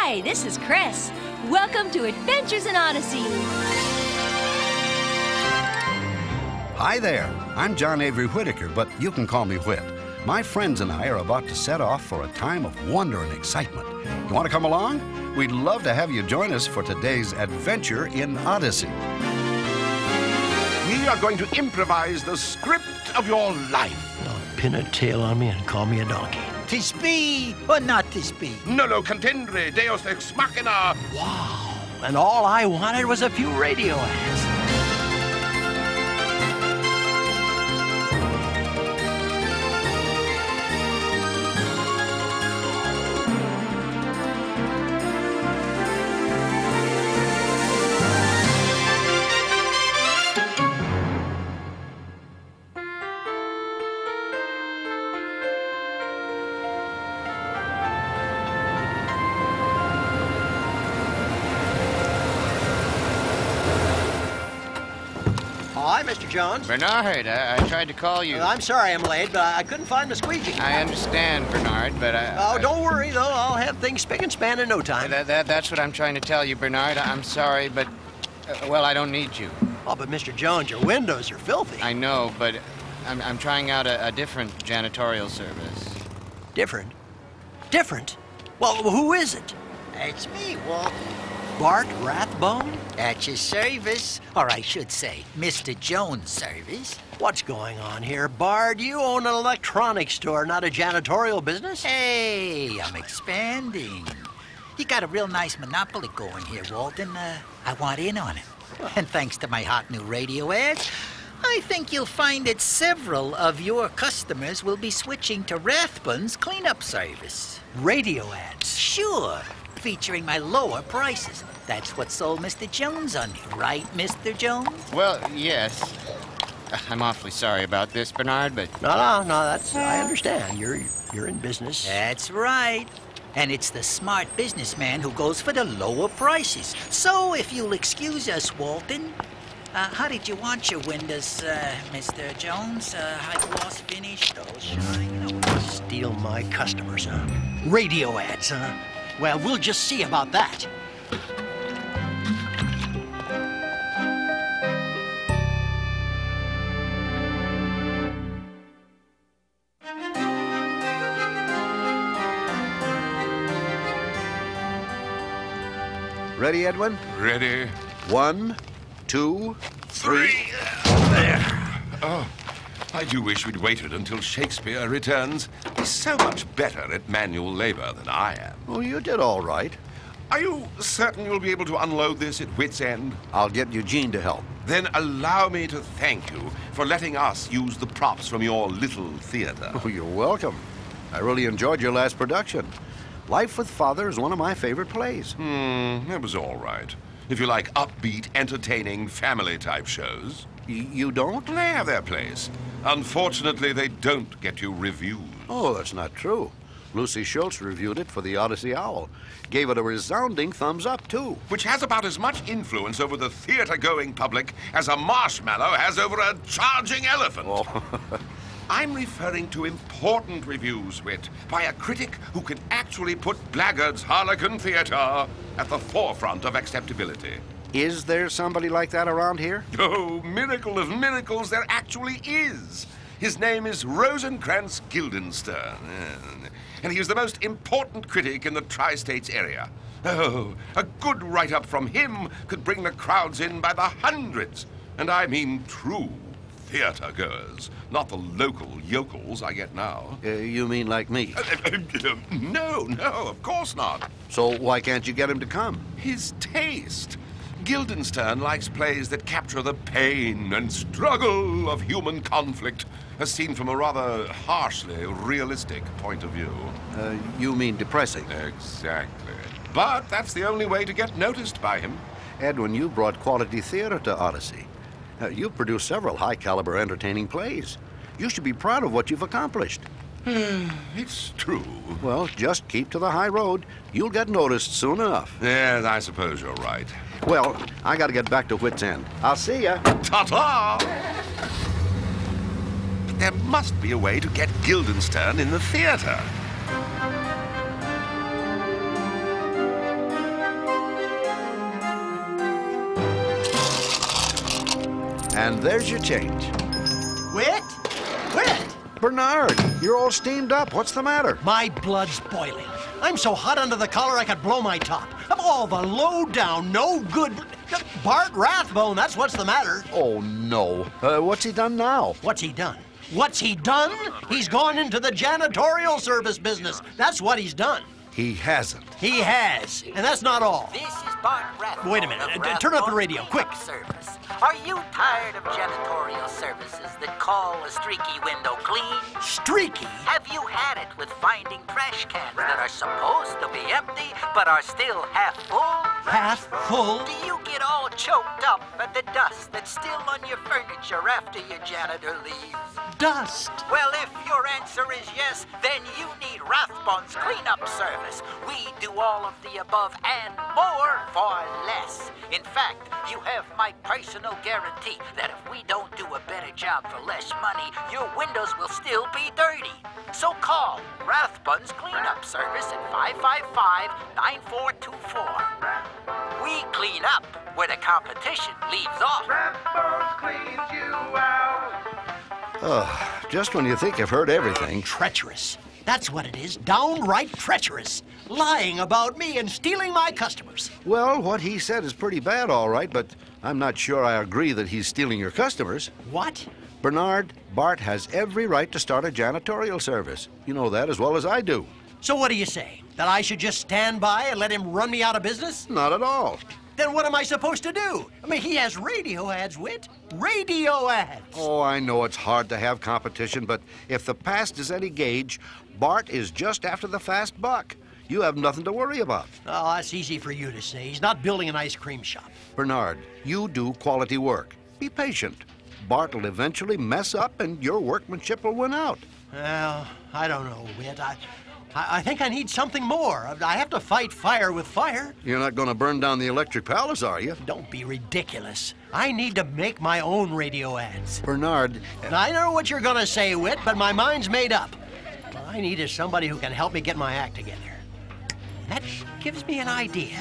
Hi, this is Chris. Welcome to Adventures in Odyssey. Hi there. I'm John Avery Whitaker, but you can call me Whit. My friends and I are about to set off for a time of wonder and excitement. You want to come along? We'd love to have you join us for today's Adventure in Odyssey. We are going to improvise the script of your life. Don't pin a tail on me and call me a donkey. Tis me, or not tis me? Nolo contendere, deus ex machina. Wow. And all I wanted was a few radio ads. Hi, Mr. Jones. Bernard, I tried to call you. I'm sorry I'm late, but I couldn't find my squeegee. I understand, Bernard, but don't worry, though. I'll have things spick and span in no time. That's what I'm trying to tell you, Bernard. I'm sorry, but, I don't need you. Oh, but Mr. Jones, your windows are filthy. I know, but I'm trying out a different janitorial service. Different? Different? Well, who is it? It's me, Walt. Bart Rathbone? At your service. Or I should say, Mr. Jones' service. What's going on here, Bart? You own an electronics store, not a janitorial business? Hey, I'm expanding. You got a real nice monopoly going here, Walt, and I want in on it. And thanks to my hot new radio ads, I think you'll find that several of your customers will be switching to Rathbone's cleanup service. Radio ads? Sure. Featuring my lower prices. That's what sold Mr. Jones on me, right, Mr. Jones? Well, yes. I'm awfully sorry about this, Bernard, but... No, that's... I understand. You're in business. That's right. And it's the smart businessman who goes for the lower prices. So, if you'll excuse us, Walton, how did you want your windows, Mr. Jones? High gloss finish, dull shine? Steal my customers, huh? Radio ads, huh? Well, we'll just see about that. Ready, Edwin? Ready? 1, 2, 3. There. Oh, I do wish we'd waited until Shakespeare returns. He's so much better at manual labor than I am. Oh, you did all right. Are you certain you'll be able to unload this at wit's end? I'll get Eugene to help. Then allow me to thank you for letting us use the props from your little theater. Oh, you're welcome. I really enjoyed your last production. Life with Father is one of my favorite plays. It was all right. If you like upbeat, entertaining, family-type shows. You don't? They have their place. Unfortunately, they don't get you reviews. Oh, that's not true. Lucy Schultz reviewed it for the Odyssey Owl. Gave it a resounding thumbs up, too. Which has about as much influence over the theater-going public as a marshmallow has over a charging elephant. Oh. I'm referring to important reviews, Whit, by a critic who can actually put Blackguard's Harlequin Theater at the forefront of acceptability. Is there somebody like that around here? Oh, miracle of miracles, there actually is. His name is Rosencrantz Guildenstern, and he is the most important critic in the Tri-States area. Oh, a good write-up from him could bring the crowds in by the hundreds, and I mean true theater-goers, not the local yokels I get now. You mean like me? No, of course not. So why can't you get him to come? His taste. Guildenstern likes plays that capture the pain and struggle of human conflict, as seen from a rather harshly realistic point of view. You mean depressing? Exactly. But that's the only way to get noticed by him. Edwin, you brought quality theater to Odyssey. You've produced several high-caliber entertaining plays. You should be proud of what you've accomplished. It's true. Well, just keep to the high road. You'll get noticed soon enough. Yes, I suppose you're right. Well, I gotta get back to Wits End. I'll see ya. Ta-ta! But there must be a way to get Guildenstern in the theater. And there's your change. Whit? Whit! Bernard, you're all steamed up. What's the matter? My blood's boiling. I'm so hot under the collar I could blow my top. Of all the low-down, no-good... Bart Rathbone, that's what's the matter. Oh, no. What's he done now? What's he done? What's he done? He's gone into the janitorial service business. That's what he's done. He hasn't. He has. And that's not all. This is Bart Rathbone. Wait a minute. of Turn up the Rathbone radio, quick. Cleanup Service. Are you tired of janitorial services that call a streaky window clean? Streaky? Have you had it with finding trash cans that are supposed to be empty but are still half full? Half full? Do you get all choked up at the dust that's still on your furniture after your janitor leaves? Dust. Well, if your answer is yes, then you need Rathbone's Cleanup Service. We do all of the above and more for less. In fact, you have my personal guarantee that if we don't do a better job for less money, your windows will still be dirty. So call Rathbone's Cleanup Service at 555-9424. We clean up where the competition leaves off. Just when you think you've heard everything. Treacherous. That's what it is. Downright treacherous. Lying about me and stealing my customers. Well, what he said is pretty bad, all right, but I'm not sure I agree that he's stealing your customers. What? Bernard, Bart has every right to start a janitorial service. You know that as well as I do. So what do you say? That I should just stand by and let him run me out of business? Not at all. Then what am I supposed to do? I mean, he has radio ads, Whit. Radio ads. Oh, I know it's hard to have competition, but if the past is any gauge, Bart is just after the fast buck. You have nothing to worry about. Oh, that's easy for you to say. He's not building an ice cream shop. Bernard, you do quality work. Be patient. Bart will eventually mess up and your workmanship will win out. Well, I don't know, Whit. I think I need something more. I have to fight fire with fire. You're not going to burn down the Electric Palace, are you? Don't be ridiculous. I need to make my own radio ads. Bernard... I know what you're going to say, Whit, but my mind's made up. What I need is somebody who can help me get my act together. That gives me an idea.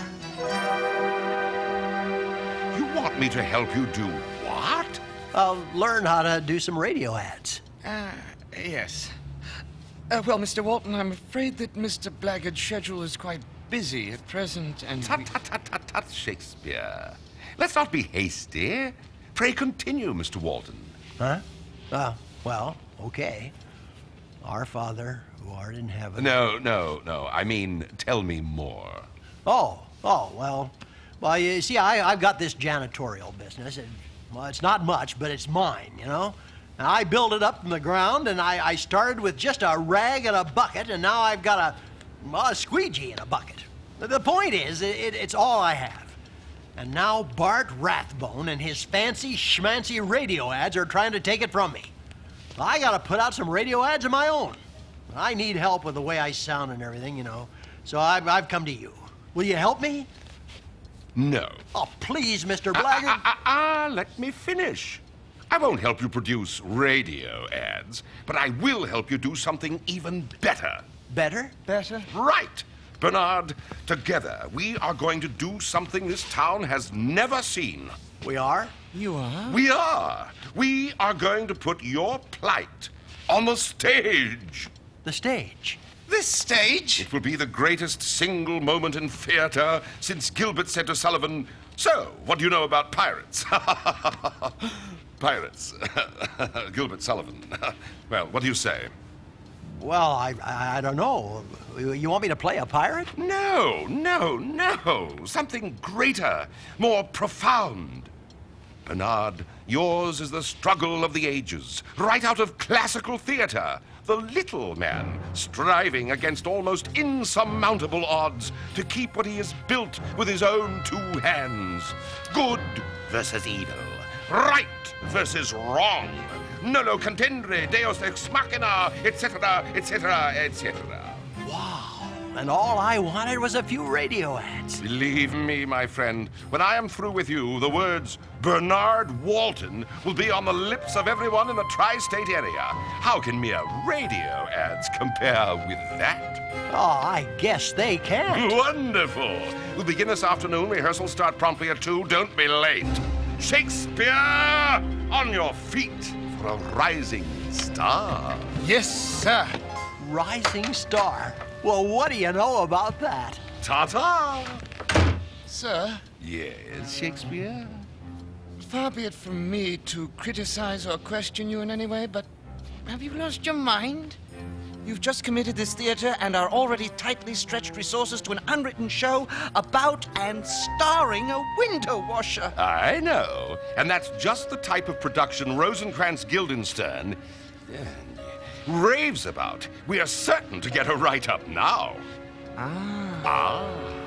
You want me to help you do what? I'll learn how to do some radio ads. Yes. Well, Mr. Walton, I'm afraid that Mr. Blackguard's schedule is quite busy at present, and... Tut, tut, tut, tut, tut, Shakespeare. Let's not be hasty. Pray continue, Mr. Walton. Huh? Well, okay. Our Father, who art in heaven... No. I mean, tell me more. Well, you see, I've got this janitorial business, and, well, it's not much, but it's mine, you know? And I built it up from the ground, and I started with just a rag and a bucket, and now I've got a squeegee and a bucket. The point is, it's all I have. And now Bart Rathbone and his fancy schmancy radio ads are trying to take it from me. I gotta put out some radio ads of my own. I need help with the way I sound and everything, you know. So I've come to you. Will you help me? No. Oh, please, Mr. Blackguard. Let me finish. I won't help you produce radio ads, but I will help you do something even better. Better? Right. Bernard, together we are going to do something this town has never seen. We are? You are? We are. We are going to put your plight on the stage. The stage? This stage? It will be the greatest single moment in theater since Gilbert said to Sullivan, "So, what do you know about pirates?" Pirates. Gilbert Sullivan. Well, what do you say? Well, I don't know. You want me to play a pirate? No. Something greater, more profound. Bernard, yours is the struggle of the ages, right out of classical theater. The little man striving against almost insurmountable odds to keep what he has built with his own two hands. Good versus evil. Right versus wrong. Nolo contendere, deus ex machina, etc., etc., etc. Wow. And all I wanted was a few radio ads. Believe me, my friend, when I am through with you, the words Bernard Walton will be on the lips of everyone in the tri-state area. How can mere radio ads compare with that? Oh, I guess they can. Wonderful. We'll begin this afternoon. Rehearsals start promptly at 2. Don't be late. Shakespeare, on your feet for a rising star. Yes, sir. Rising star. Well, what do you know about that? Ta-ta! Sir, Yes, Shakespeare? far be it from me to criticize or question you in any way, but have you lost your mind? You've just committed this theater and our already tightly stretched resources to an unwritten show about and starring a window washer. I know. And that's just the type of production Rosencrantz Guildenstern raves about. We are certain to get a write-up now. Ah.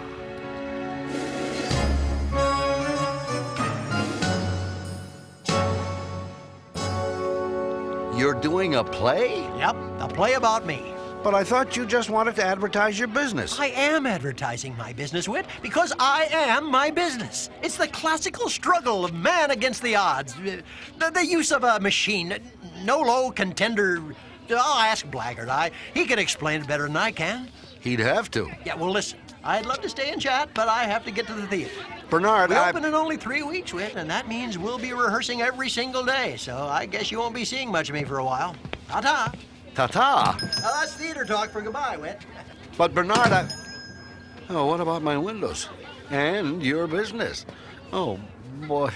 You're doing a play? Yep, a play about me. But I thought you just wanted to advertise your business. I am advertising my business, Whit, because I am my business. It's the classical struggle of man against the odds. The use of a machine. No low contender. I'll ask Blackguard. He can explain it better than I can. He'd have to. Yeah, well, listen. I'd love to stay and chat, but I have to get to the theater. Bernard, We open in only 3 weeks, Whit, and that means we'll be rehearsing every single day, so I guess you won't be seeing much of me for a while. Ta-ta. Ta-ta. Now, that's theater talk for goodbye, Whit. But Bernard, Oh, what about my windows? And your business? Oh, boy.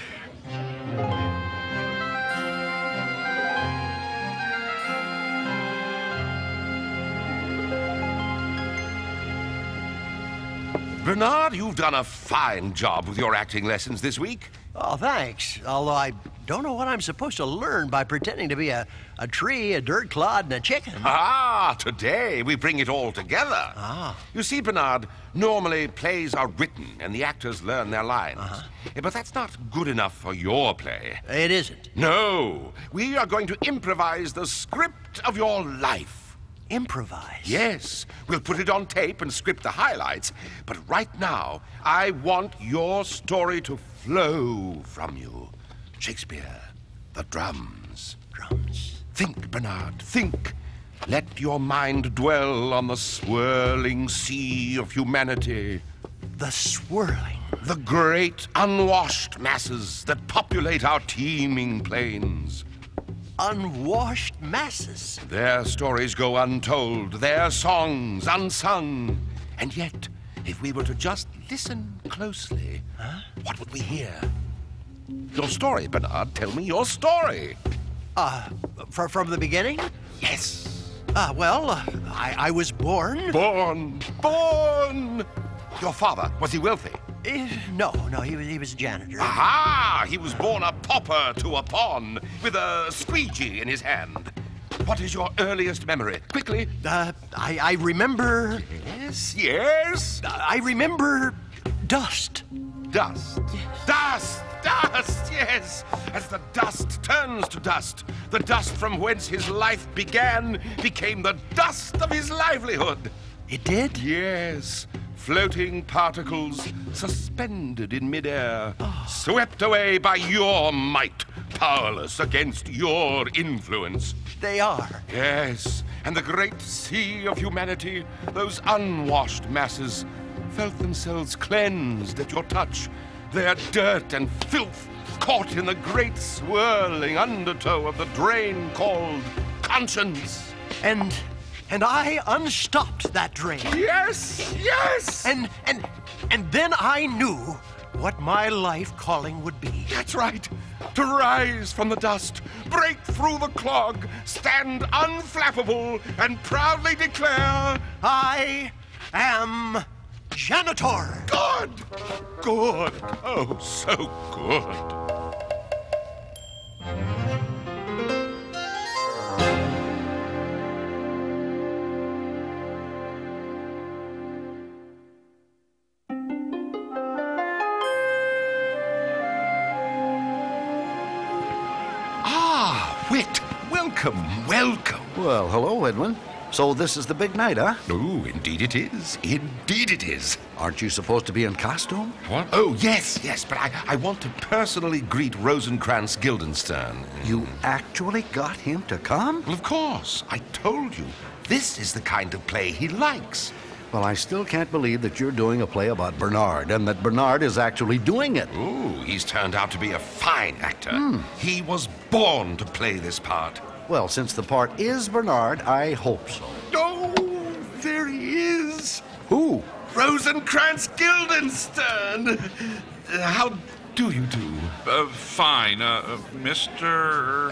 Bernard, you've done a fine job with your acting lessons this week. Oh, thanks. Although I don't know what I'm supposed to learn by pretending to be a tree, a dirt clod, and a chicken. Ah, today we bring it all together. You see, Bernard, normally plays are written and the actors learn their lines. But that's not good enough for your play. It isn't. No, we are going to improvise the script of your life. Improvise? Yes, we'll put it on tape and script the highlights. But right now, I want your story to flow from you. Shakespeare, the drums. Drums. Think, Bernard, think. Let your mind dwell on the swirling sea of humanity. The swirling. The great unwashed masses that populate our teeming plains. Unwashed masses. Their stories go untold, their songs unsung. And yet, if we were to just listen closely, what would we hear? Your story, Bernard. Tell me your story. From the beginning? Yes. I was born. Born. Your father, was he wealthy? No, he was a janitor. Aha! He was born a pauper to a pawn, with a squeegee in his hand. What is your earliest memory? Quickly. I remember... Yes? I remember dust. Dust. Yes. Dust, yes. As the dust turns to dust, the dust from whence his life began became the dust of his livelihood. It did? Yes. Floating particles suspended in midair, swept away by your might, powerless against your influence. They are. Yes, and the great sea of humanity, those unwashed masses, felt themselves cleansed at your touch, their dirt and filth caught in the great swirling undertow of the drain called conscience. And I unstopped that drain. Yes, yes! And then I knew what my life calling would be. That's right. To rise from the dust, break through the clog, stand unflappable, and proudly declare, I am janitor. Good! Good. Oh, so good. Whit, welcome. Well, hello, Edwin. So this is the big night, huh? Oh, indeed it is. Indeed it is. Aren't you supposed to be in costume? What? Oh, yes, but I want to personally greet Rosencrantz Guildenstern. You actually got him to come? Well, of course. I told you. This is the kind of play he likes. Well, I still can't believe that you're doing a play about Bernard and that Bernard is actually doing it. Ooh, he's turned out to be a fine actor. He was born to play this part. Well, since the part is Bernard, I hope so. Oh, there he is. Who? Rosencrantz Guildenstern. How do you do? Fine. Mr.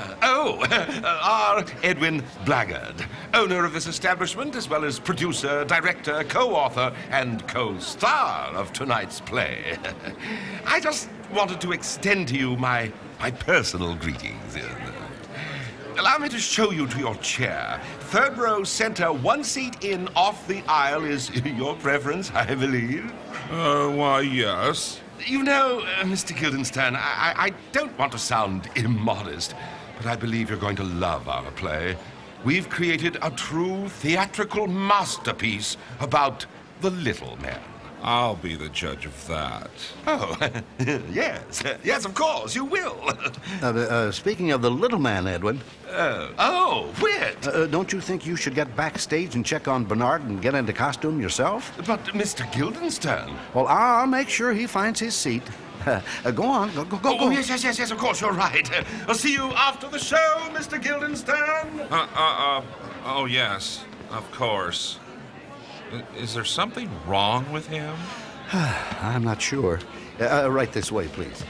Our Edwin Blackguard, owner of this establishment, as well as producer, director, co-author, and co-star of tonight's play. I just wanted to extend to you my personal greetings. Allow me to show you to your chair. Third row center, one seat in, off the aisle is your preference, I believe. Why, yes. You know, Mr. Guildenstern, I don't want to sound immodest, but I believe you're going to love our play. We've created a true theatrical masterpiece about the little man. I'll be the judge of that. Oh, yes, of course, you will. Speaking of the little man, Edwin. Whit. Don't you think you should get backstage and check on Bernard and get into costume yourself? But Mr. Guildenstern. Well, I'll make sure he finds his seat. Go on, go. Oh, yes, of course, you're right. I'll see you after the show, Mr. Guildenstern. Oh, yes, of course. Is there something wrong with him? I'm not sure. Right this way, please.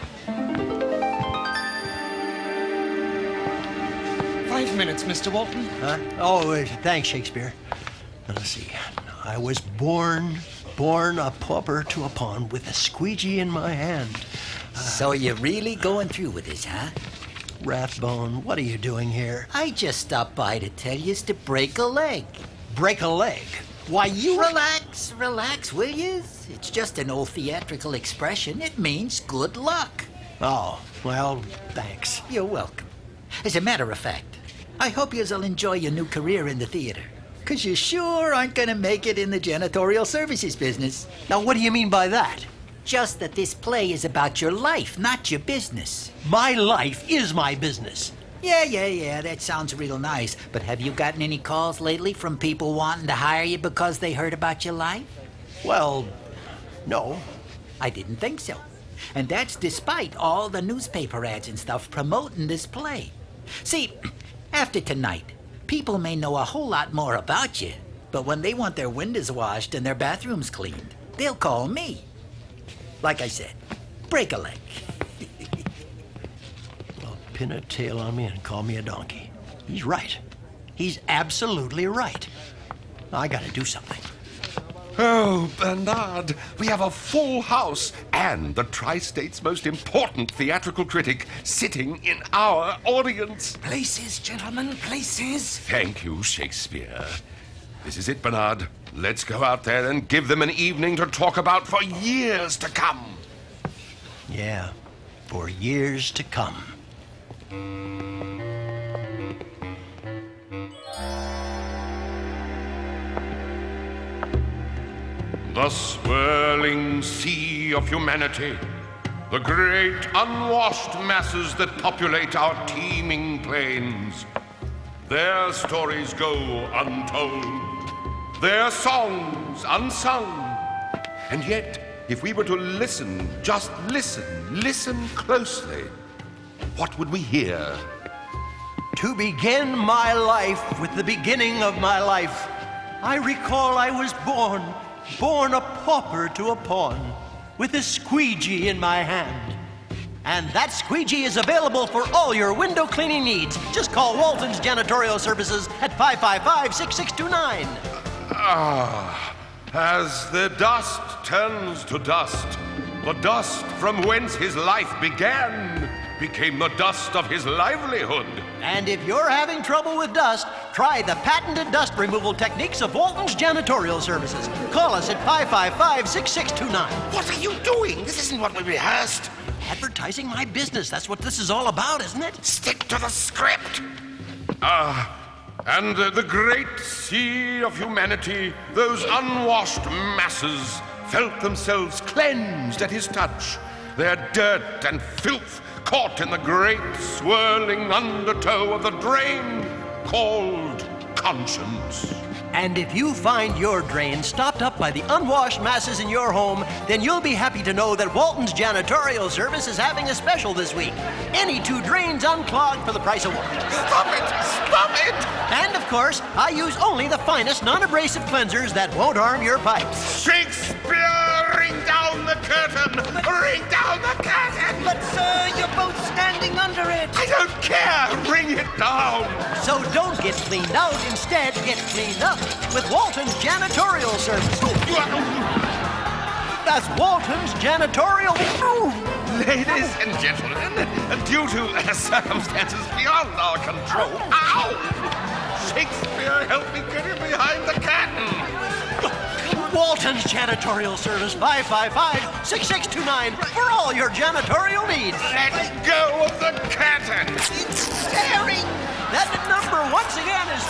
5 minutes, Mr. Walton. Oh, thanks, Shakespeare. Now, let's see. I was born a pauper to a pawn with a squeegee in my hand. So you're really going through with this, huh? Rathbone, what are you doing here? I just stopped by to tell you to break a leg. Break a leg? Why, you... Relax, will you? It's just an old theatrical expression. It means good luck. Oh, well, thanks. You're welcome. As a matter of fact, I hope you'll enjoy your new career in the theater. Because you sure aren't going to make it in the janitorial services business. Now, what do you mean by that? Just that this play is about your life, not your business. My life is my business. Yeah, that sounds real nice. But have you gotten any calls lately from people wanting to hire you because they heard about your life? Well, no. I didn't think so. And that's despite all the newspaper ads and stuff promoting this play. See, after tonight, people may know a whole lot more about you, but when they want their windows washed and their bathrooms cleaned, they'll call me. Like I said, break a leg. Pin a tail on me and call me a donkey. He's right. He's absolutely right. I gotta do something. Oh, Bernard, we have a full house and the Tri-State's most important theatrical critic sitting in our audience. Places, gentlemen, places. Thank you, Shakespeare. This is it, Bernard. Let's go out there and give them an evening to talk about for years to come. Yeah, for years to come. The swirling sea of humanity, the great unwashed masses that populate our teeming plains. Their stories go untold, their songs unsung. And yet, if we were to listen, just listen closely, what would we hear? To begin my life with the beginning of my life, I recall I was born a pauper to a pawn, with a squeegee in my hand. And that squeegee is available for all your window cleaning needs. Just call Walton's Janitorial Services at 555-6629. As the dust turns to dust, the dust from whence his life began became the dust of his livelihood. And if you're having trouble with dust, try the patented dust removal techniques of Walton's Janitorial Services. Call us at 555-6629. What are you doing? This isn't what we rehearsed. Advertising my business. That's what this is all about, isn't it? Stick to the script. And the great sea of humanity, those unwashed masses, felt themselves cleansed at his touch. Their dirt and filth caught in the great swirling undertow of the drain called conscience. And if you find your drain stopped up by the unwashed masses in your home, then you'll be happy to know that Walton's Janitorial Service is having a special this week. Any 2 drains unclogged for the price of 1. Stop it! Stop it! And of course, I use only the finest non-abrasive cleansers that won't harm your pipes. Shakespeare, ring down the curtain! Ring down the curtain! But sir, you're both standing under it. I don't care! Ring it down! So don't get cleaned out. Instead, get cleaned up with Walton's Janitorial Service. That's Walton's Janitorial. Ladies and gentlemen, due to circumstances beyond our control, ow! Shakespeare, help me get him behind the curtain! Walton's Janitorial Service, 555-6629 for all your janitorial needs. Let go of the curtain! It's staring. That number once again is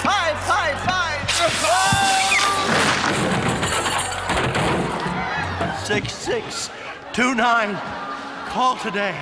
555-6629. Call today.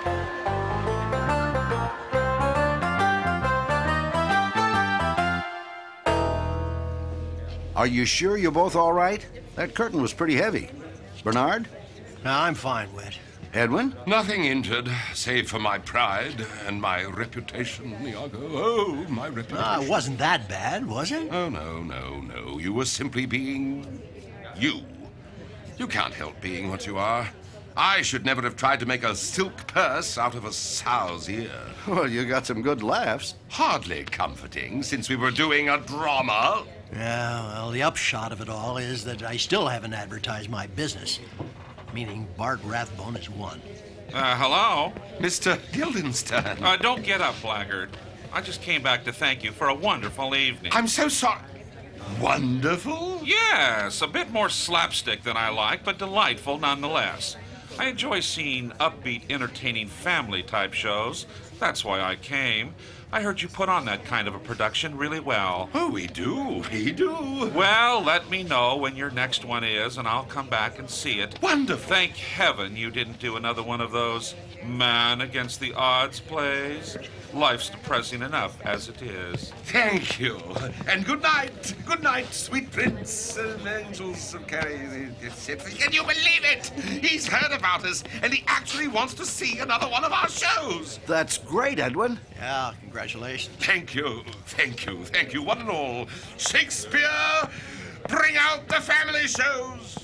Are you sure you're both all right? That curtain was pretty heavy. Bernard? No, I'm fine, Whit. Edwin? Nothing injured, save for my pride and my reputation, Iago. Oh, my reputation. It wasn't that bad, was it? Oh, no. You were simply being you. You can't help being what you are. I should never have tried to make a silk purse out of a sow's ear. Well, you got some good laughs. Hardly comforting, since we were doing a drama. Yeah, well, the upshot of it all is that I still haven't advertised my business. Meaning Bart Rathbone is one. Hello? Mr. Guildenstern. Don't get up, blackguard. I just came back to thank you for a wonderful evening. I'm so sorry. Wonderful? Yes, a bit more slapstick than I like, but delightful nonetheless. I enjoy seeing upbeat, entertaining family-type shows. That's why I came. I heard you put on that kind of a production really well. Oh, we do. Well, let me know when your next one is, and I'll come back and see it. Wonderful. Thank heaven you didn't do another one of those man against the odds plays. Life's depressing enough as it is. Thank you. And good night. Good night, sweet prince and angels of Carrie. Can you believe it? He's heard about us, and he actually wants to see another one of our shows. That's great, Edwin. Yeah, congratulations. Thank you, one and all. Shakespeare, bring out the family shows.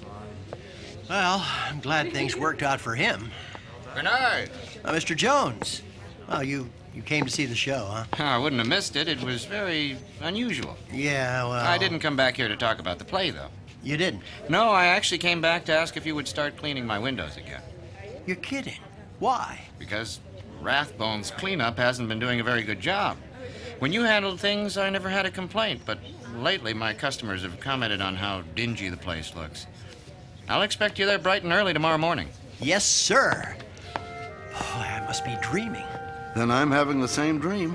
Well, I'm glad things worked out for him. Bernard! Mr. Jones. Well, you came to see the show, huh? I wouldn't have missed it. It was very unusual. Yeah, well... I didn't come back here to talk about the play, though. You didn't? No, I actually came back to ask if you would start cleaning my windows again. You're kidding. Why? Because Rathbone's cleanup hasn't been doing a very good job. When you handled things, I never had a complaint, but lately my customers have commented on how dingy the place looks. I'll expect you there bright and early tomorrow morning. Yes, sir. Oh, I must be dreaming. Then I'm having the same dream.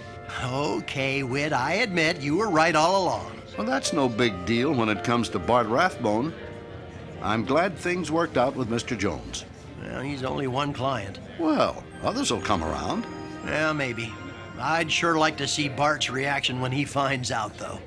Okay, Whit, I admit you were right all along. Well, that's no big deal when it comes to Bart Rathbone. I'm glad things worked out with Mr. Jones. Well, he's only one client. Well, others will come around. Yeah, maybe. I'd sure like to see Bart's reaction when he finds out, though.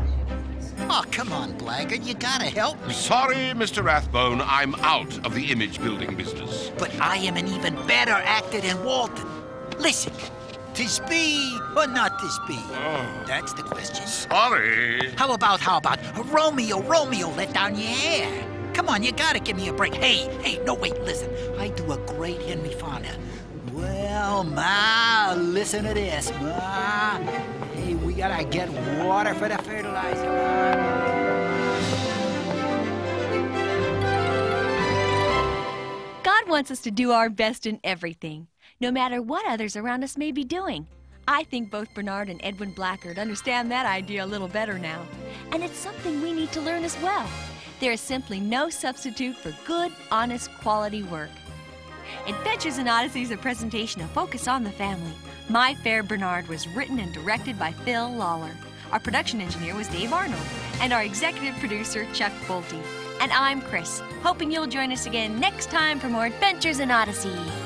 Oh, come on, blackguard. You gotta help me. Sorry, Mr. Rathbone, I'm out of the image-building business. But I am an even better actor than Walton. Listen, tis be or not tis be? That's the question. Sorry. How about Romeo, let down your hair? Come on, you gotta give me a break. Hey, no, wait, listen. I do a great Henry Fonda. Well, Ma, listen to this, Ma. Hey, we gotta get water for the fertilizer, Ma. God wants us to do our best in everything, no matter what others around us may be doing. I think both Bernard and Edwin Blackguard understand that idea a little better now. And it's something we need to learn as well. There is simply no substitute for good, honest, quality work. Adventures in Odyssey is a presentation of Focus on the Family. My Fair Bernard was written and directed by Phil Lawler. Our production engineer was Dave Arnold, and our executive producer, Chuck Bolte. And I'm Chris, hoping you'll join us again next time for more Adventures in Odyssey.